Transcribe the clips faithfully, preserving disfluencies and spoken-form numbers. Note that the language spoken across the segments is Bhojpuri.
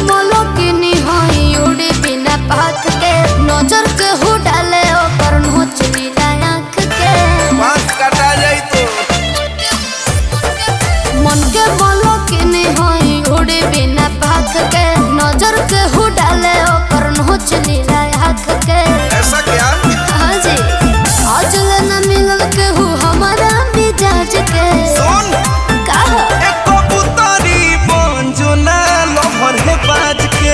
बोलो कि नहीं होई उड़ी बिना पाख के नजर के हो डाले ओकर नोच नीला आँख के बांस काटा जाई तो मन के बोलो कि नहीं होई उड़ी बिना पाख के नजर के हो डाले ओकर नोच नीला आँख के। ऐसा क्या? हाँ जी आज लेना मिलल के हो हमारा मिजाज के सुन कहा एक कबूतरी बन जो ना लहर है बाज के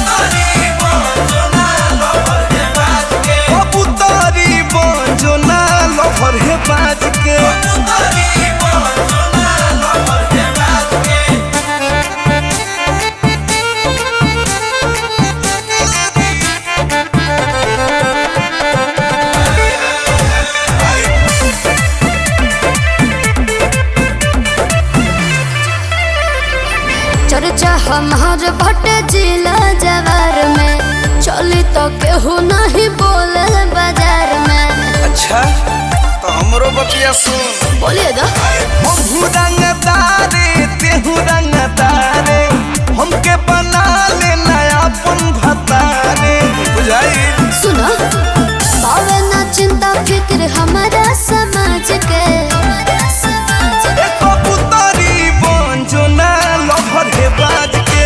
कबूतरी बन जो ना लहर है बाज के चर्चा हमार भटे जिला जवार में चली तो केहू नहीं बोले बाजार में। अच्छा तो हमरो बतिया सुन बोलिए दा हमहू रंगदारे तेहू रंगदारे हमके बना ले नयापन भतारे बुझाई सुनो पावे ना चिंता फिक्र हमारा समाज के एक कबूतरी बन जो ना लहर है बाज के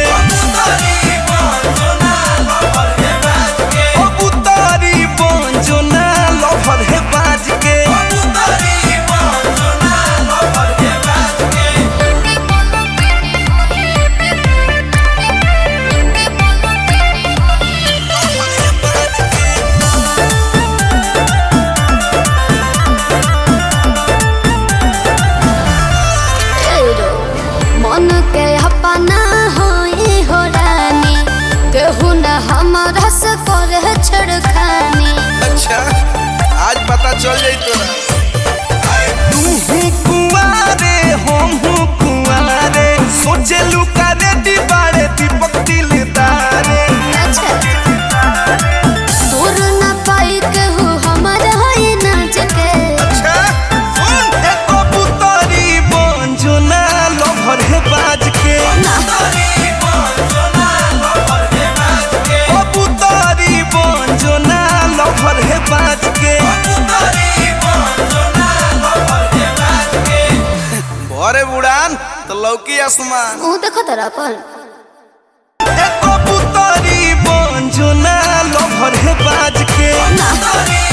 कबूतरी बन जो ना लहर है बाज के मन के अपना होई हो रानी केहू न हमारा से करे छेड़खानी। अच्छा आज पता चल जाई तोरा तू कुंवारे हम हूँ कुंवारे सोचे लुका रे दीवारे दीपक दिलदारे अच्छा दूर न पाई केहू हमारा होई नाच के अच्छा सुन एक कबूतरी बन जो ना लहर है बाज के कबूतरी बन जो ना लहर है बाज के भरे उड़ान तो लौकी आसमान ऊ देखो तेरा पर एक कबूतरी बन जो ना लहर है बाज के ना